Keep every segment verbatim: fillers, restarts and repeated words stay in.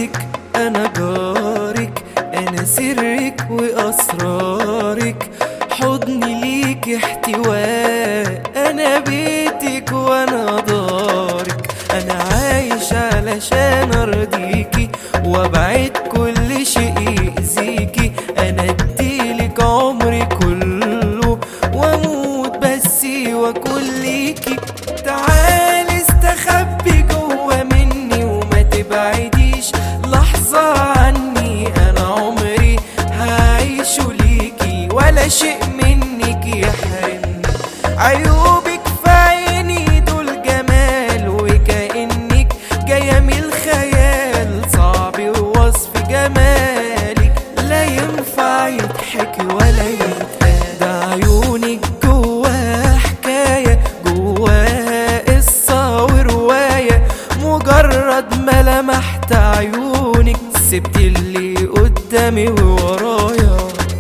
غربتك أنا جارك، أنا سرك وأسرارك، حضني ليك احتواء، أنا بيتك وأنا دارك. أنا عايش علشان أرضيكي وأبعد كل شيء يأذيكي، أنا أديلك عمري كله وأموت بس وأكون ليكي. تعالي استخبي جوا مني وما تبعديش لحظة عني، أنا عمري هعيشه ليكي ولا شيء منك يحرمني. عيوبك في عيني دول جمال وكأنك جاية من الخيال، صعب وصف جمالك لا ينفع يضحك ولا يتقال. ده عيونك جواها حكاية، جواها قصة ورواية، مجرد ما لمحت عيونك سبت اللي قدامي وورايا.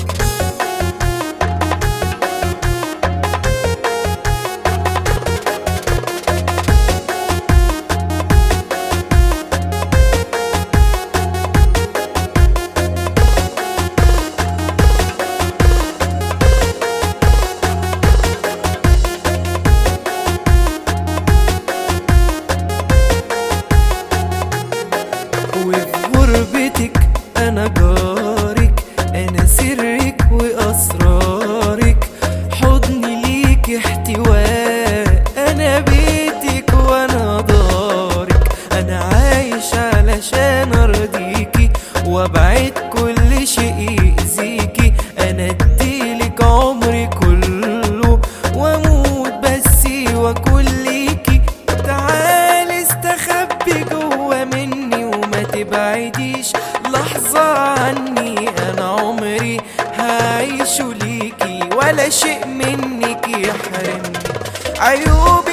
وفي غربتك أنا جارك، أنا سرك وأسرارك، حضني ليك احتواء، أنا بيتك وأنا دارك. أنا عايش علشان أرضيكي وأبعد كل شيء يأذيكي، أنا أديلك عمري كله وأموت بس وأكون ليكي. تعالي استخبي جوا مني وما تبعديش لحظة عني، أنا عمري هعيشه ليكي ولا شيء منك يحرمني. عيوبي